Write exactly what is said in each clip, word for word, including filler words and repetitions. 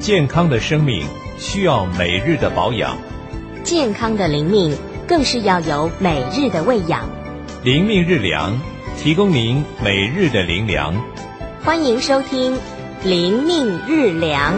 健康的生命需要每日的保养， 健康的灵命更是要有每日的喂养。 灵命日粮，提供您每日的灵粮。 欢迎收听灵命日粮。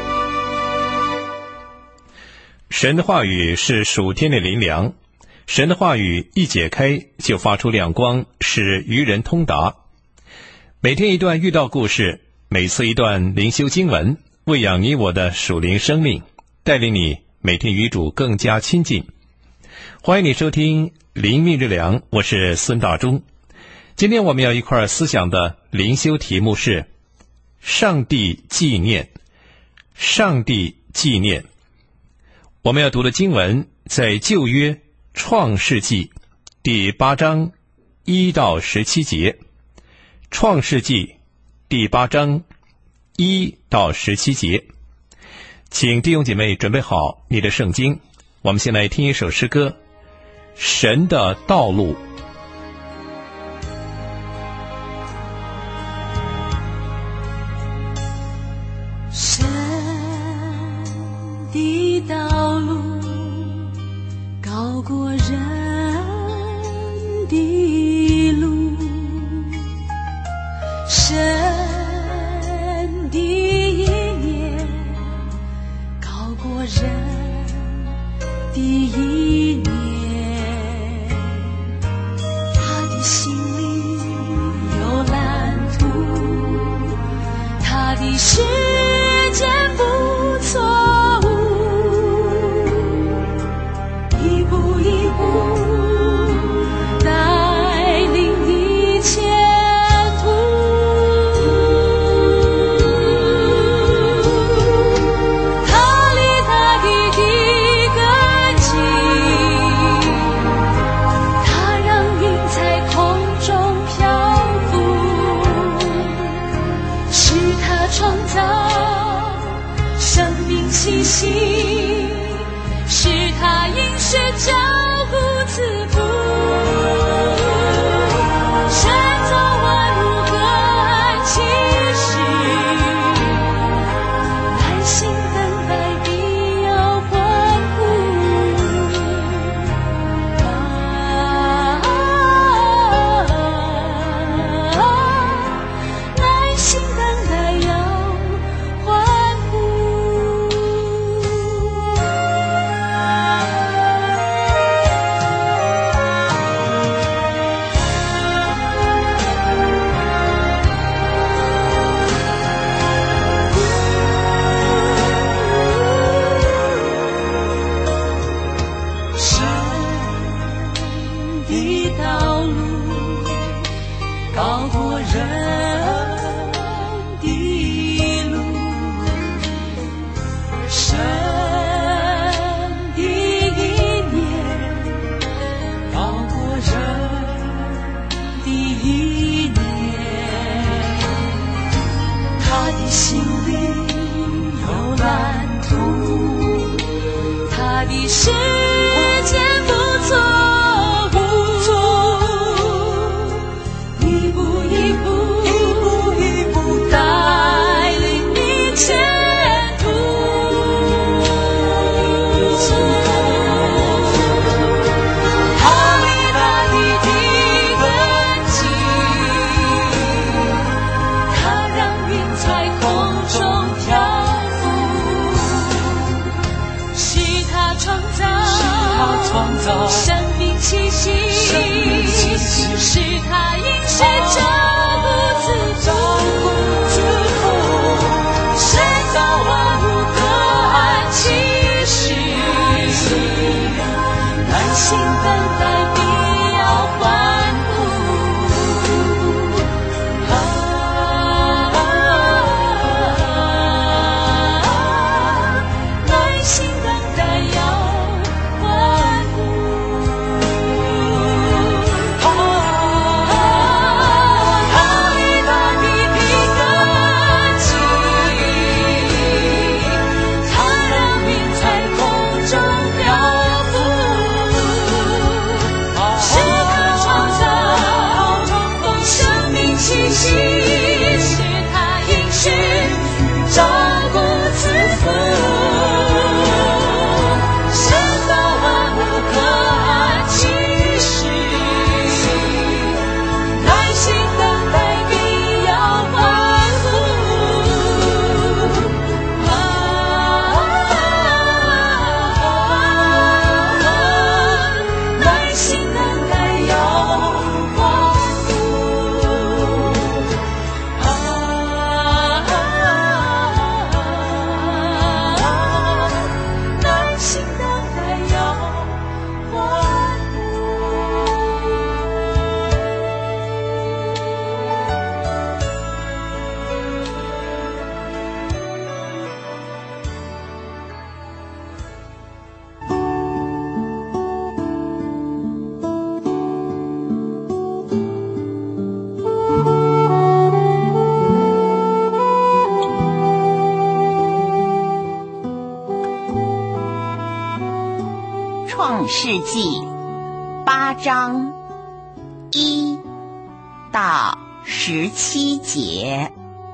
神的话语是属天的灵粮，神的话语一解开就发出亮光，使愚人通达。每天一段遇到故事，每次一段灵修经文，喂养你我的属灵生命，带领你每天与主更加亲近。欢迎你收听灵命日粮，我是孙大中。今天我们要一块思想的灵修题目是上帝纪念。上帝纪念。我们要读的经文在旧约创世纪第八章一到十七节。创世纪第八章一到十七节，请弟兄姐妹准备好你的圣经，我们先来听一首诗歌，神的道路。 神的道路高过人的路，神的意念高过人的意念，他的心里有蓝图，他的时间不错误，一步一步带领你前途，他立他的地根基，他让云在空中漂浮，是他创造生命气息，是他应许照顾赐福，神造万物各按其时，耐心等待必要欢呼，啊，耐心等待要欢呼。神的道路高过人的路，神的意念高过人的意念，他的心里有蓝图，他的时间不错误，一步一步一步一步带领你前途，他立他的地根基，他让云在空中漂浮，是他创造生命气息，是他应许照顾赐福，神造万物各按其时，耐心等待必要欢呼，啊，耐心等待要欢呼，啊， 创世纪八章一到十七节。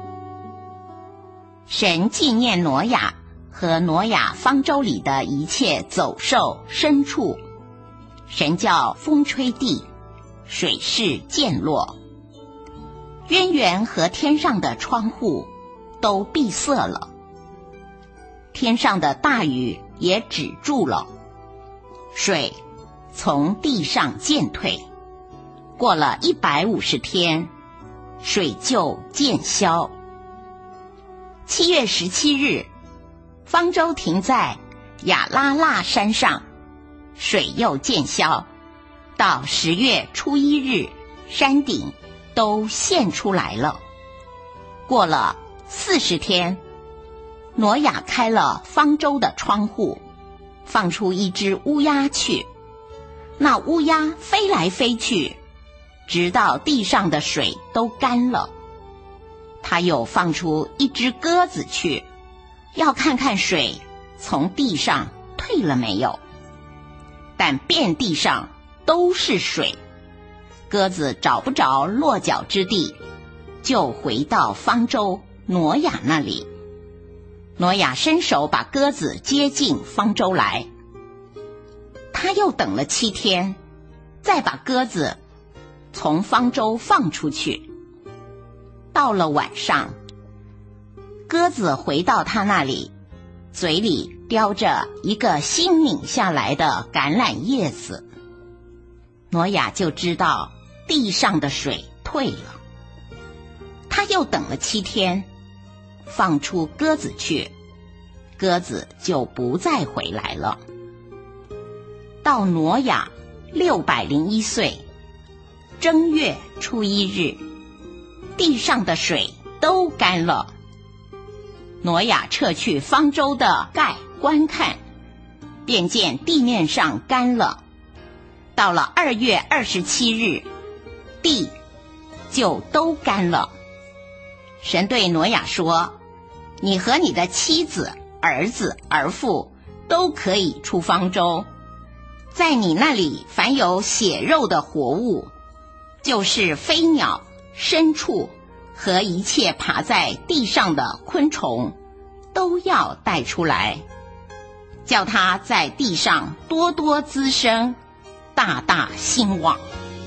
神纪念挪亚和挪亚方舟里的一切走兽牲畜，神叫风吹地，水势渐落，渊源和天上的窗户都闭塞了，天上的大雨也止住了，水从地上渐退。过了一百五十天，水就渐消。七月十七日，方舟停在亚拉腊山上，水又渐消。到十月初一日，山顶都现出来了。过了四十天，挪亚开了方舟的窗户，放出一只乌鸦去。那乌鸦飞来飞去，直到地上的水都干了。他又放出一只鸽子去，要看看水从地上退了没有。但遍地上都是水，鸽子找不着落脚之地，就回到方舟挪亚那里。挪亚伸手把鸽子接进方舟来。他又等了七天，再把鸽子从方舟放出去。到了晚上，鸽子回到他那里，嘴里叼着一个新拧下来的橄榄叶子。挪亚就知道地上的水退了。他又等了七天，放出鸽子去，鸽子就不再回来了。到挪亚六百零一岁，正月初一日，地上的水都干了。挪亚撤去方舟的盖观看，便见地面上干了。到了二月二十七日，地就都干了。神对挪亚说：你和你的妻子、儿子、儿妇都可以出方舟，在你那里凡有血肉的活物，就是飞鸟、牲畜和一切爬在地上的昆虫，都要带出来，叫它在地上多多滋生，大大兴旺。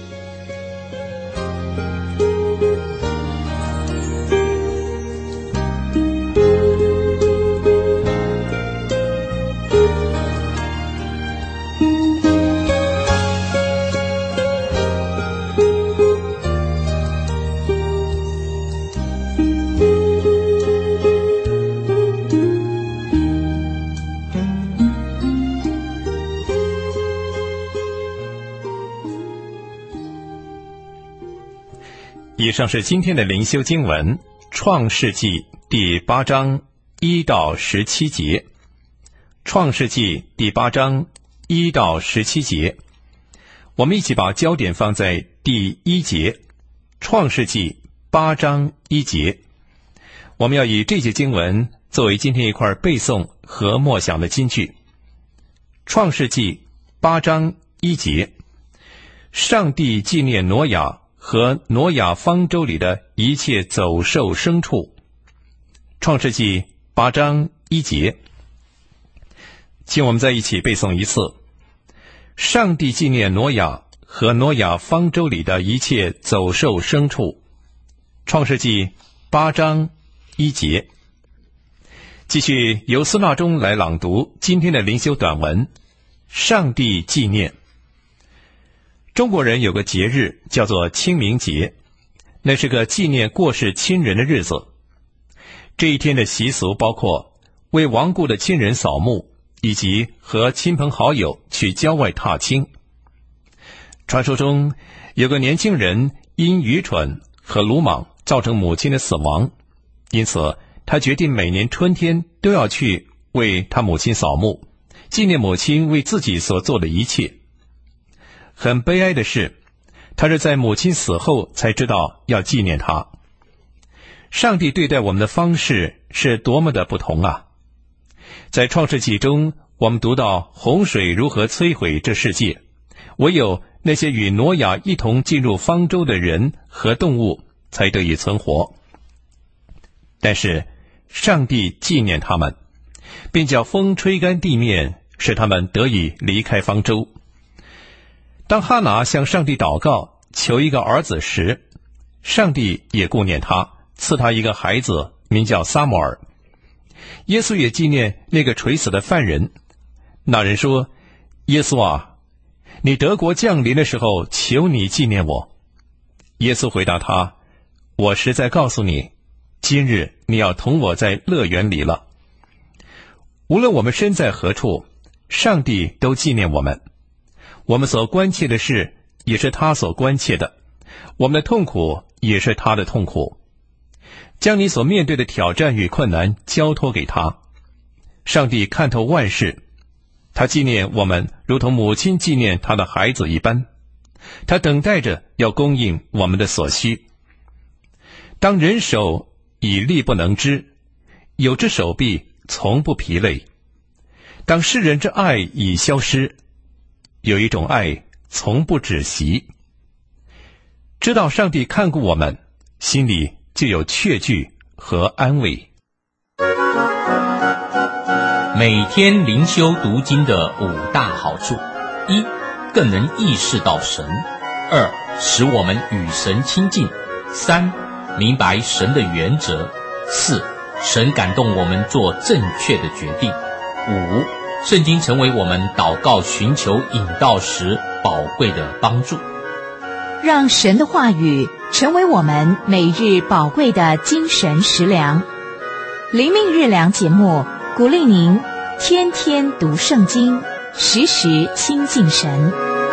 以上是今天的灵修经文，创世纪第八章一到十七节。创世纪第八章一到十七节，我们一起把焦点放在第一节。创世纪八章一节，我们要以这节经文作为今天一块背诵和默想的金句。创世纪八章一节，上帝纪念挪亚和挪亚方舟里的一切走兽牲畜。创世纪八章一节，请我们再一起背诵一次。上帝纪念挪亚和挪亚方舟里的一切走兽牲畜。创世纪八章一节。继续由司纳中来朗读今天的灵修短文，上帝纪念。中国人有个节日叫做清明节，那是个纪念过世亲人的日子。这一天的习俗包括为亡故的亲人扫墓，以及和亲朋好友去郊外踏青。传说中有个年轻人因愚蠢和鲁莽造成母亲的死亡，因此他决定每年春天都要去为他母亲扫墓，纪念母亲为自己所做的一切。很悲哀的是，他是在母亲死后才知道要纪念她。上帝对待我们的方式是多么的不同啊！在创世纪中， 我们读到洪水如何摧毁这世界，唯有那些与挪亚一同进入方舟的人和动物才得以存活。但是上帝纪念他们，并叫风吹干地面，使他们得以离开方舟。当哈拿向上帝祷告求一个儿子时，上帝也顾念他，赐他一个孩子，名叫撒母耳。耶稣也纪念那个垂死的犯人。那人说：耶稣啊，你得国降临的时候，求你纪念我。耶稣回答他：我实在告诉你，今日你要同我在乐园里了。无论我们身在何处，上帝都纪念我们。我们所关切的事，也是他所关切的；我们的痛苦，也是他的痛苦。将你所面对的挑战与困难交托给他。上帝看透万事，他纪念我们如同母亲纪念他的孩子一般，他等待着要供应我们的所需。当人手已力不能支，有只手臂从不疲累。当世人之爱已消失，有一种爱从不止息。知道上帝看顾我们，心里就有确据和安慰。 每天灵修读经的五大好处：一、更能意识到神；二、使我们与神亲近；三、明白神的原则；四、神感动我们做正确的决定；五、圣经成为我们祷告寻求引导时宝贵的帮助。 让神的话语成为我们每日宝贵的精神食粮。灵命日粮节目鼓励您天天读圣经，时时亲近神。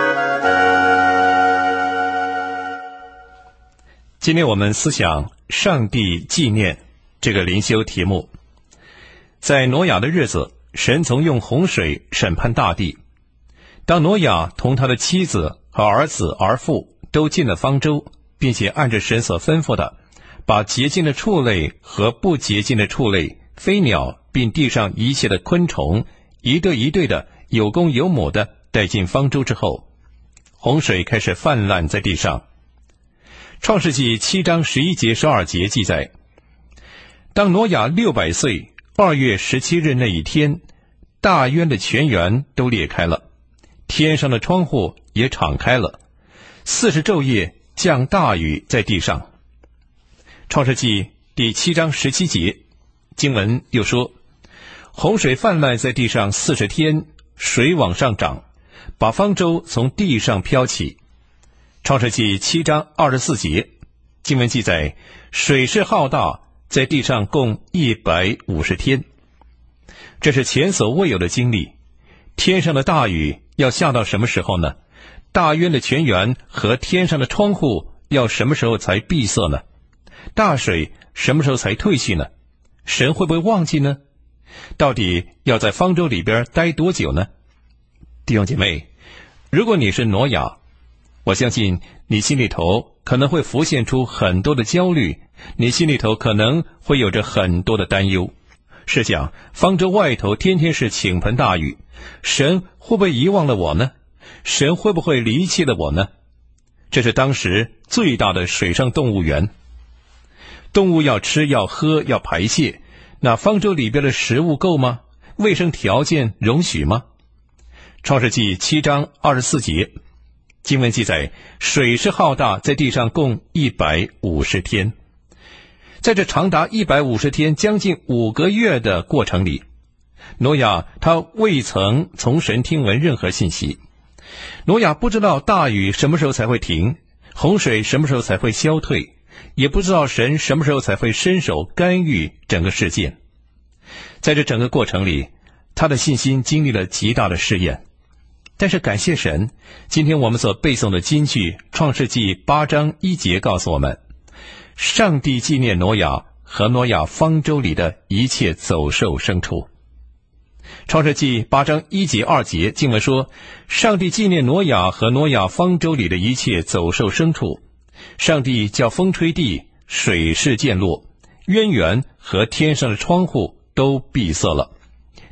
今天我们思想上帝纪念这个灵修题目。在挪亚的日子，神曾用洪水审判大地。当挪亚同他的妻子和儿子儿妇都进了方舟，并且按着神所吩咐的，把洁净的畜类和不洁净的畜类、飞鸟，并地上一切的昆虫，一对一对的有公有母的带进方舟之后，洪水开始泛滥在地上。创世纪七章十一节十二节记载，当挪亚六百岁二月十七日那一天，大渊的泉源都裂开了，天上的窗户也敞开了，四十昼夜降大雨在地上。创世纪第七章十七节经文又说，洪水泛滥在地上四十天，水往上涨，把方舟从地上飘起。创世纪七章二十四节经文记载，水势浩大，在地上共一百五十天。这是前所未有的经历。天上的大雨要下到什么时候呢？大渊的泉源和天上的窗户要什么时候才闭塞呢？大水什么时候才退去呢？神会不会忘记呢？到底要在方舟里边待多久呢？弟兄姐妹，如果你是挪亚，我相信你心里头可能会浮现出很多的焦虑，你心里头可能会有着很多的担忧。试想，方舟外头天天是倾盆大雨，神会不会遗忘了我呢？神会不会离弃了我呢？这是当时最大的水上动物园。动物要吃要喝要排泄，那方舟里边的食物够吗？卫生条件容许吗？创世纪七章二十四节经文记载，水势浩大，在地上共一百五十天。在这长达一百五十天将近五个月的过程里，挪亚他未曾从神听闻任何信息。挪亚不知道大雨什么时候才会停，洪水什么时候才会消退，也不知道神什么时候才会伸手干预整个事件。在这整个过程里，他的信心经历了极大的试验。但是感谢神，今天我们所背诵的金句创世纪八章一节告诉我们，上帝纪念挪亚和挪亚方舟里的一切走兽牲畜。创世纪八章一节二节经文说，上帝纪念挪亚和挪亚方舟里的一切走兽牲畜，上帝叫风吹地，水势渐落，渊源和天上的窗户都闭塞了，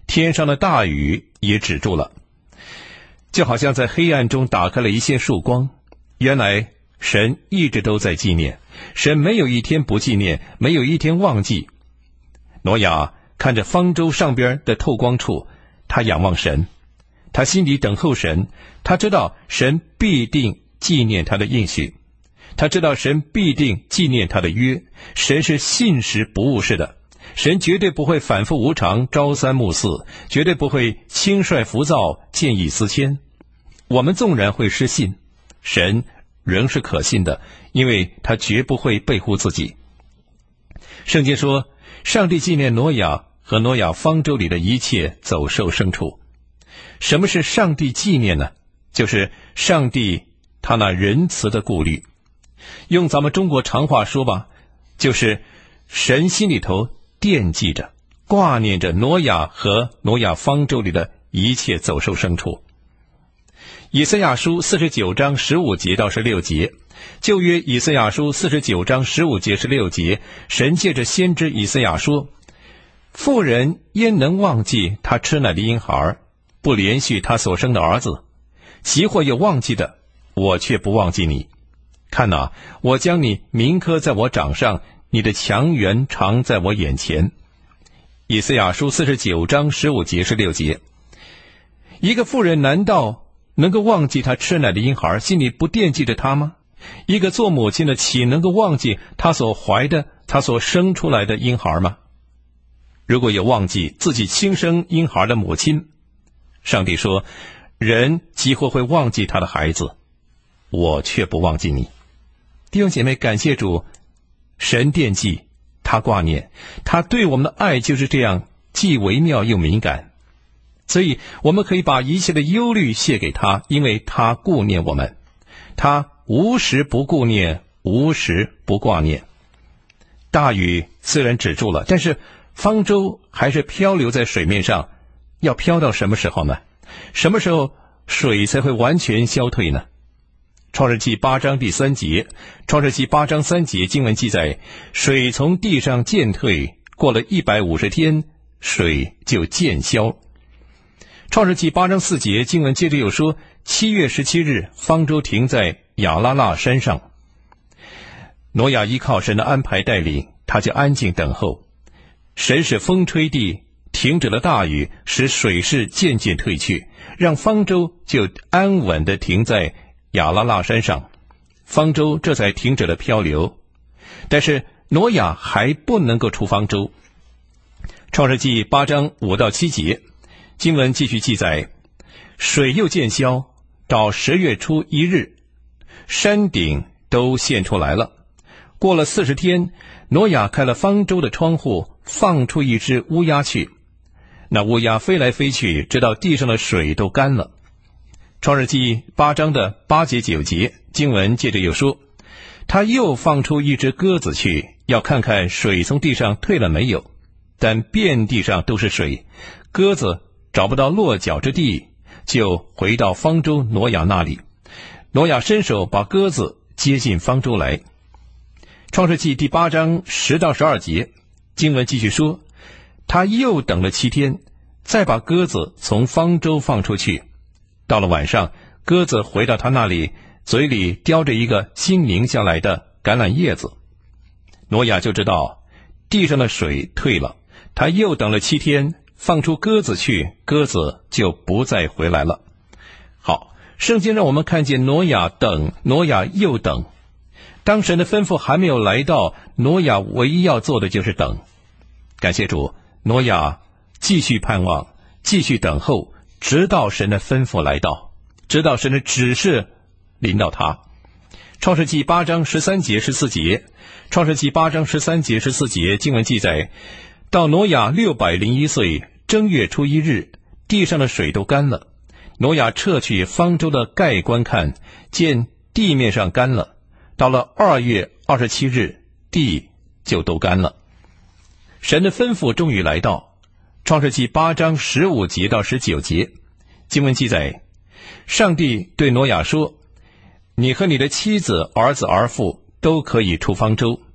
天上的大雨也止住了，就好像在黑暗中打开了一线曙光。原来神一直都在纪念，神没有一天不纪念，没有一天忘记。挪亚看着方舟上边的透光处，他仰望神，他心里等候神，他知道神必定纪念他的应许，他知道神必定纪念他的约。神是信实不误事的，神绝对不会反复无常，朝三暮四，绝对不会轻率浮躁，见异思迁。我们纵然会失信，神仍是可信的，因为他绝不会背乎自己。圣经说，上帝纪念挪亚和挪亚方舟里的一切走兽牲畜。什么是上帝纪念呢？就是上帝他那仁慈的顾虑。用咱们中国常话说吧，就是神心里头惦记着、挂念着挪亚和挪亚方舟里的一切走兽牲畜。以赛亚书四十九章十五节到十六节，旧约以赛亚书四十九章十五节十六节，神借着先知以赛亚说，妇人焉能忘记她吃奶的婴孩，不连续她所生的儿子？其或有忘记的，我却不忘记你。看哪，我将你铭刻在我掌上，你的强援常在我眼前。以赛亚书四十九章十五节十六节，一个妇人难道能够忘记她吃奶的婴孩，心里不惦记着他吗？一个做母亲的岂能够忘记她所怀的、她所生出来的婴孩吗？如果有忘记自己亲生婴孩的母亲，上帝说，人几乎会忘记他的孩子，我却不忘记你。弟兄姐妹，感谢主，神惦记，他挂念，他对我们的爱就是这样既微妙又敏感。所以我们可以把一切的忧虑卸给他，因为他顾念我们，他无时不顾念，无时不挂念。大雨虽然止住了，但是方舟还是漂流在水面上，要漂到什么时候呢？什么时候水才会完全消退呢？创世纪八章第三节，创世纪八章三节经文记载，水从地上渐退，过了一百五十天，水就渐消。创世纪八章四节经文接着又说，七月十七日，方舟停在亚拉腊山上。挪亚依靠神的安排带领，他就安静等候。神使风吹地，停止了大雨，使水势渐渐退去，让方舟就安稳地停在亚拉腊山上，方舟这才停止了漂流。但是挪亚还不能够出方舟。创世纪八章五到七节经文继续记载，水又渐消，到十月初一日，山顶都现出来了。过了四十天，挪亚开了方舟的窗户，放出一只乌鸦去。那乌鸦飞来飞去，直到地上的水都干了。创世纪八章的八节九节经文接着又说，他又放出一只鸽子去，要看看水从地上退了没有，但遍地上都是水，鸽子找不到落脚之地，就回到方舟挪亚那里。挪亚伸手把鸽子接进方舟来。创世纪第八章十到十二节经文继续说，他又等了七天，再把鸽子从方舟放出去。到了晚上，鸽子回到他那里，嘴里叼着一个新拧下来的橄榄叶子。挪亚就知道地上的水退了，他又等了七天，放出鸽子去，鸽子就不再回来了。好，圣经让我们看见挪亚等，挪亚又等。当神的吩咐还没有来到，挪亚唯一要做的就是等。感谢主，挪亚继续盼望，继续等候，直到神的吩咐来到，直到神的指示临到他。创世纪八章十三节十四节，创世纪八章十三节十四节经文记载，到挪亚六百零一岁正月初一日，地上的水都干了。挪亚撤去方舟的盖观看，见地面上干了。到了二月二十七日，地就都干了。神的吩咐终于来到。创世纪八章十五节到十九节经文记载，上帝对挪亚说，你和你的妻子、儿子、儿妇都可以出方舟。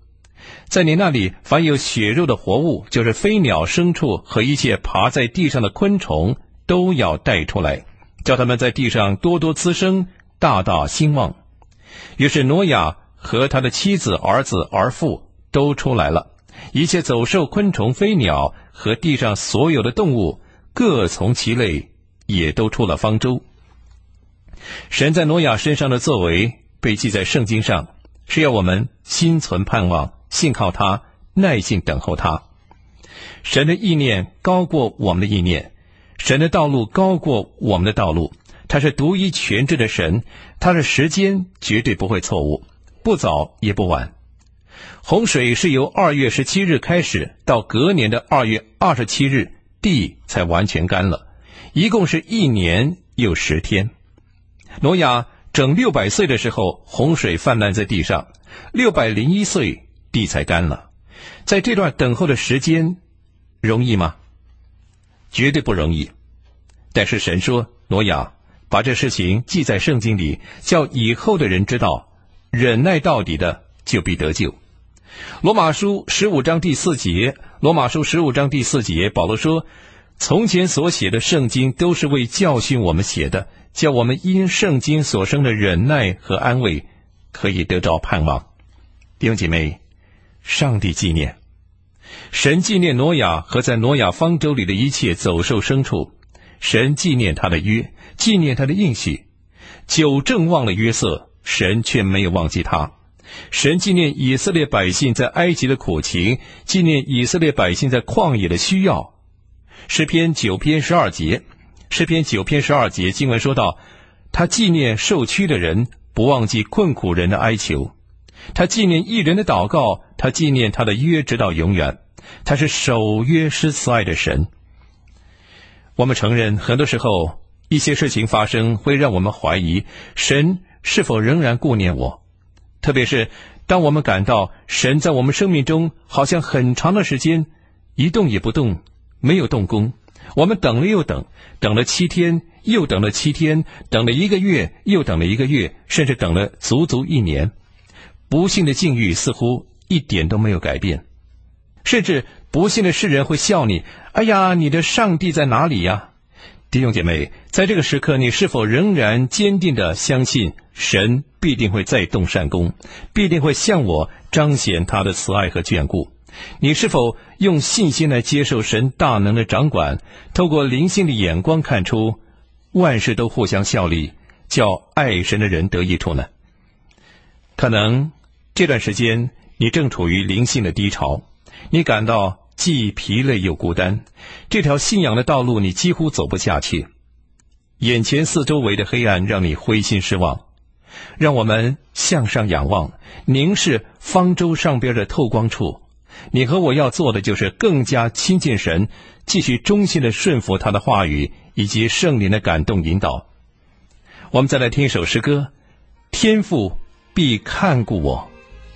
在你那里凡有血肉的活物，就是飞鸟、牲畜和一切爬在地上的昆虫，都要带出来，叫他们在地上多多滋生，大大兴旺。于是挪亚和他的妻子、儿子、儿妇都出来了，一切走兽、昆虫、飞鸟和地上所有的动物，各从其类，也都出了方舟。神在挪亚身上的作为被记在圣经上，是要我们心存盼望，信靠他，耐心等候他。神的意念高过我们的意念，神的道路高过我们的道路。他是独一全知的神，他的时间绝对不会错误，不早也不晚。洪水是由二月十七日开始，到隔年的二月二十七日，地才完全干了，一共是一年又十天。挪亚整六百岁的时候，洪水泛滥在地上，六百零一岁，地才干了。在这段等候的时间，容易吗？绝对不容易。但是神说，挪亚，把这事情记在圣经里，叫以后的人知道，忍耐到底的就必得救。罗马书十五章第四节，罗马书十五章第四节，保罗说，从前所写的圣经都是为教训我们写的，叫我们因圣经所生的忍耐和安慰，可以得着盼望。弟兄姐妹，上帝纪念，神纪念挪亚和在挪亚方舟里的一切走兽牲畜，神纪念他的约，纪念他的应许。久正忘了约瑟，神却没有忘记他。神纪念以色列百姓在埃及的苦情，纪念以色列百姓在旷野的需要。诗篇九篇十二节，诗篇九篇十二节经文说到，他纪念受屈的人，不忘记困苦人的哀求。他纪念义人的祷告，他纪念他的约直到永远。他是守约施慈爱的神。我们承认，很多时候一些事情发生会让我们怀疑神是否仍然顾念我，特别是当我们感到神在我们生命中好像很长的时间一动也不动，没有动工，我们等了又等，等了七天又等了七天，等了一个月又等了一个月，甚至等了足足一年。不幸的境遇似乎一点都没有改变，甚至不幸的世人会笑你，哎呀，你的上帝在哪里呀？弟兄姐妹，在这个时刻，你是否仍然坚定地相信神必定会再动善功，必定会向我彰显他的慈爱和眷顾？你是否用信心来接受神大能的掌管，透过灵性的眼光看出万事都互相效力，叫爱神的人得益处呢？可能这段时间你正处于灵性的低潮，你感到既疲累又孤单，这条信仰的道路你几乎走不下去，眼前四周围的黑暗让你灰心失望。让我们向上仰望，凝视方舟上边的透光处。你和我要做的就是更加亲近神，继续忠心的顺服他的话语以及圣灵的感动引导。我们再来听一首诗歌，天父必看顾我。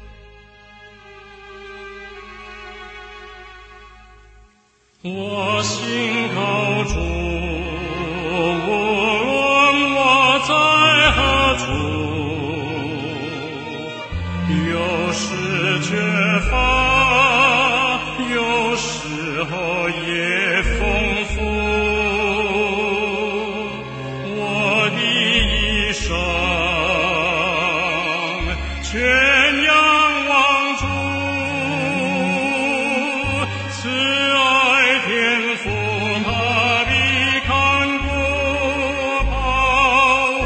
我心靠主，无论我在何处，有时缺乏，有时候也丰富。我的一生全仰望主，慈爱天父他必看顾保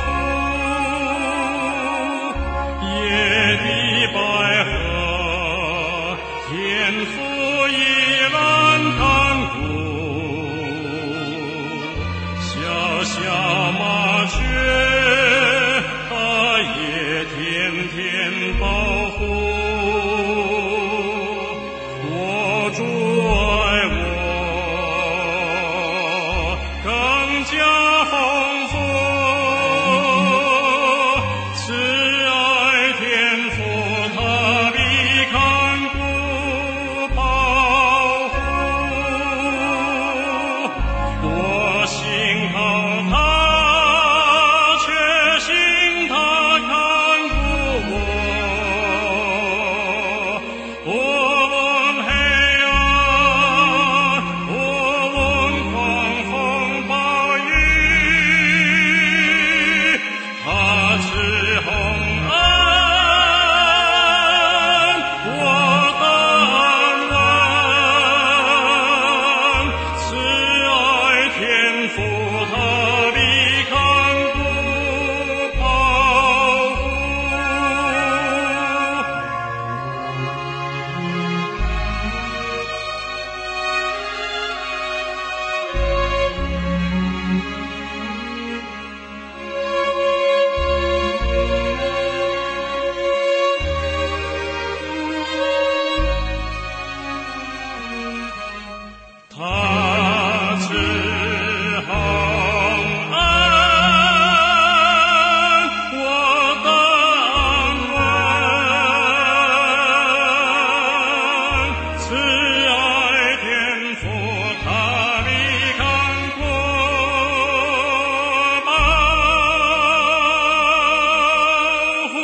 护。野的百合天父依然看顾， 他慈厚恩，我当问，慈爱天父，他力看阔保护。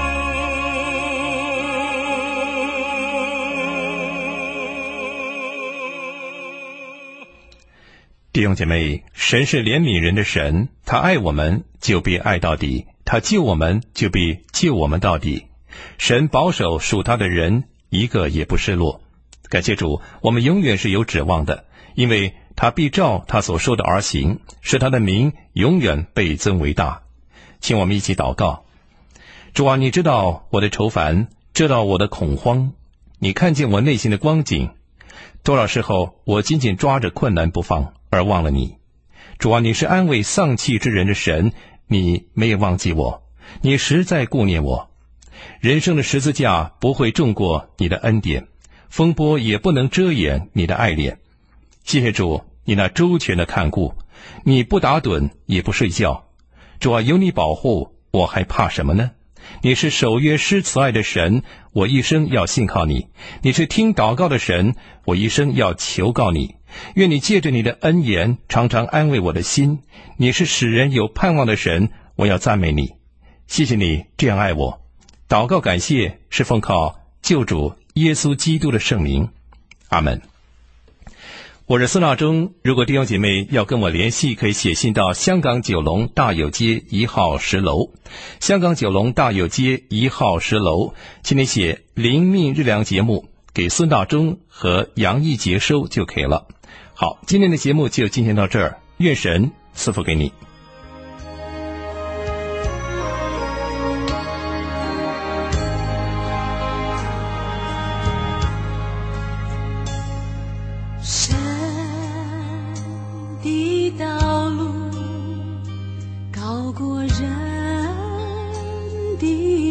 弟兄姐妹，神是怜悯人的神，他爱我们就必爱到底，他救我们就必救我们到底。神保守属他的人，一个也不失落。感谢主，我们永远是有指望的，因为他必照他所说的而行，使他的名永远被尊为大。请我们一起祷告。主啊，你知道我的愁烦，知道我的恐慌，你看见我内心的光景。多少时候我紧紧抓着困难不放，而忘了你。主啊，你是安慰丧气之人的神，你没有忘记我，你实在顾念我。人生的十字架不会重过你的恩典，风波也不能遮掩你的爱怜。谢谢主，你那周全的看顾，你不打盹也不睡觉。主啊，有你保护，我还怕什么呢？你是守约施慈爱的神，我一生要信靠你。你是听祷告的神，我一生要求告你。愿你借着你的恩言常常安慰我的心。你是使人有盼望的神，我要赞美你。谢谢你这样爱我。祷告感谢是奉靠救主耶稣基督的圣名，阿们。我是孙大中，如果弟兄姐妹要跟我联系，可以写信到香港九龙大有街一号十楼，香港九龙大有街一号十楼，请你写灵命日粮节目给孙大中和杨毅接收就可以了。好，今天的节目就进行到这儿，愿神赐福给你。 神的道路高过人的